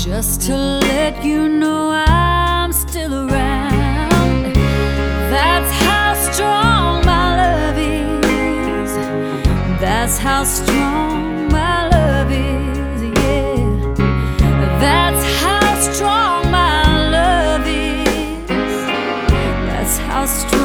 just to let you know I'm still around. That's how strong my love is. That's how strong my love is, yeah. That's how strong my love is. That's how strong